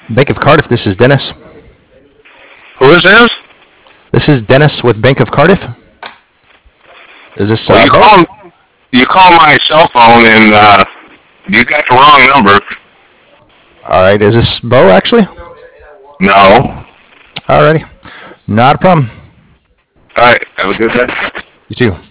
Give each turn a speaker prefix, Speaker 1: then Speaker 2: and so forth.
Speaker 1: Bank of Cardiff, this is Dennis.
Speaker 2: Who is this?
Speaker 1: This is Dennis with Bank of Cardiff. Is this
Speaker 2: Well, you call my cell phone and you got the wrong number.
Speaker 1: Alright, is this Bo actually?
Speaker 2: No.
Speaker 1: Alrighty. Not a problem.
Speaker 2: All right. Have a good day.
Speaker 1: You too.